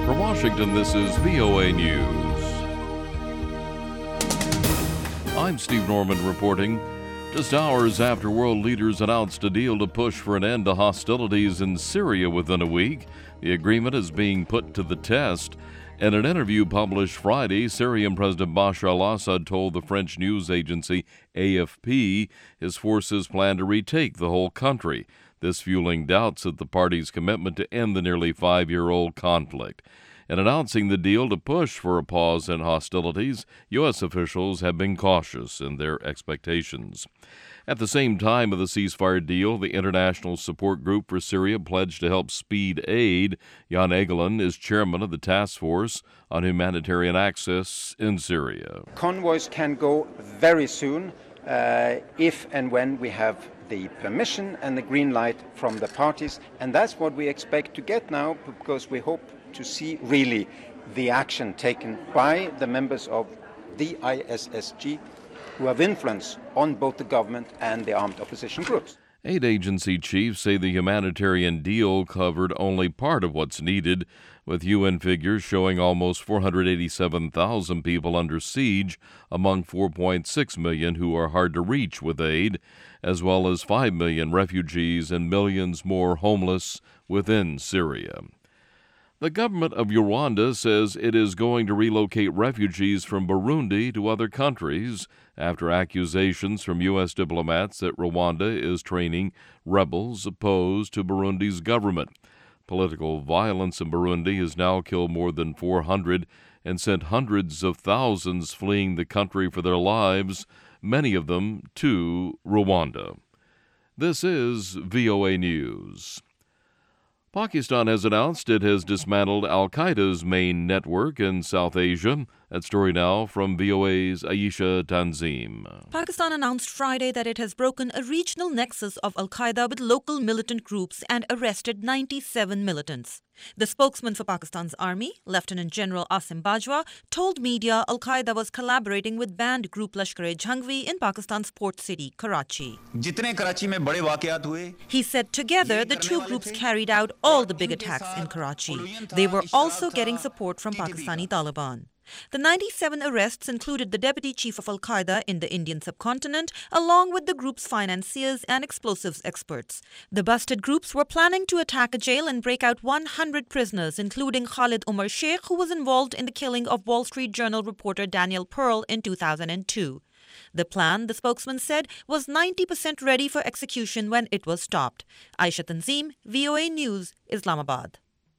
From Washington, this is VOA News. I'm Steve Norman reporting. Just hours after world leaders announced a deal to push for an end to hostilities in Syria within a week, the agreement is being put to the test. In an interview published Friday, Syrian President Bashar al-Assad told the French news agency AFP his forces plan to retake the whole country, this fueling doubts at the party's commitment to end the nearly 5-year-old conflict. In announcing the deal to push for a pause in hostilities, U.S. officials have been cautious in their expectations. At the same time of the ceasefire deal, the International Support Group for Syria pledged to help speed aid. Jan Egeland is chairman of the Task Force on Humanitarian Access in Syria. Convoys can go very soon if and when we have the permission and the green light from the parties. And that's what we expect to get now, because we hope to see really the action taken by the members of the ISSG who have influence on both the government and the armed opposition groups. Aid agency chiefs say the humanitarian deal covered only part of what's needed, with UN figures showing almost 487,000 people under siege among 4.6 million who are hard to reach with aid, as well as 5 million refugees and millions more homeless within Syria. The government of Rwanda says it is going to relocate refugees from Burundi to other countries after accusations from U.S. diplomats that Rwanda is training rebels opposed to Burundi's government. Political violence in Burundi has now killed more than 400 and sent hundreds of thousands fleeing the country for their lives, many of them to Rwanda. This is VOA News. Pakistan has announced it has dismantled al-Qaeda's main network in South Asia. That story now from VOA's Ayesha Tanzim. Pakistan announced Friday that it has broken a regional nexus of al-Qaeda with local militant groups and arrested 97 militants. The spokesman for Pakistan's army, Lieutenant General Asim Bajwa, told media al-Qaeda was collaborating with banned group Lashkar-e-Jhangvi in Pakistan's port city, Karachi. He said together the two groups carried out all the big attacks in Karachi. They were also getting support from Pakistani Taliban. The 97 arrests included the deputy chief of al-Qaeda in the Indian subcontinent, along with the group's financiers and explosives experts. The busted groups were planning to attack a jail and break out 100 prisoners, including Khalid Umar Sheikh, who was involved in the killing of Wall Street Journal reporter Daniel Pearl in 2002. The plan, the spokesman said, was 90% ready for execution when it was stopped. Aisha Tanzim, VOA News, Islamabad.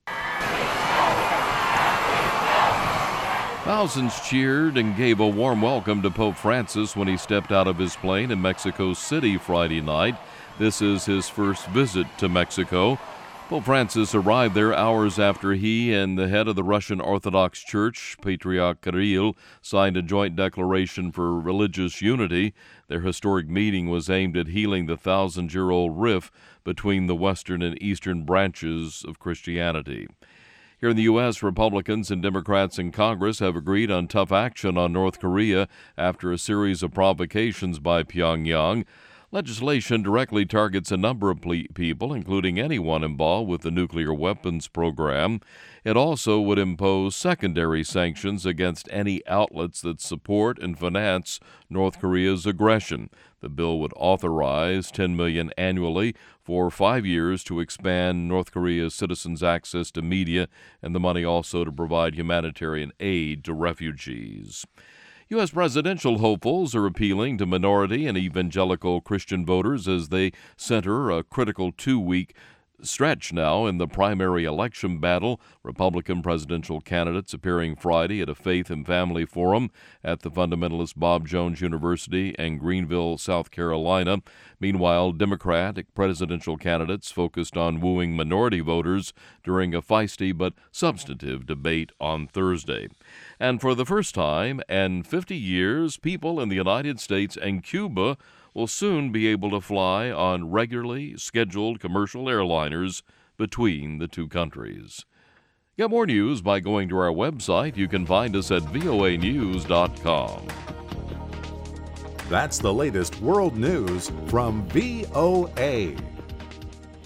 Thousands cheered and gave a warm welcome to Pope Francis when he stepped out of his plane in Mexico City Friday night. This is his first visit to Mexico. Pope Francis arrived there hours after he and the head of the Russian Orthodox Church, Patriarch Kirill, signed a joint declaration for religious unity. Their historic meeting was aimed at healing the 1,000-year-old rift between the western and eastern branches of Christianity. Here in the U.S., Republicans and Democrats in Congress have agreed on tough action on North Korea after a series of provocations by Pyongyang. Legislation directly targets a number of people, including anyone involved with the nuclear weapons program. It also would impose secondary sanctions against any outlets that support and finance North Korea's aggression. The bill would authorize $10 million annually for 5 years to expand North Korea's citizens' access to media, and the money also to provide humanitarian aid to refugees. U.S. presidential hopefuls are appealing to minority and evangelical Christian voters as they center a critical 2-week stretch now in the primary election battle. Republican presidential candidates appearing Friday at a faith and family forum at the fundamentalist Bob Jones University in Greenville, South Carolina. Meanwhile, Democratic presidential candidates focused on wooing minority voters during a feisty but substantive debate on Thursday. And for the first time in 50 years, people in the United States and Cuba will soon be able to fly on regularly scheduled commercial airliners between the two countries. Get more news by going to our website. You can find us at voanews.com. That's the latest world news from VOA.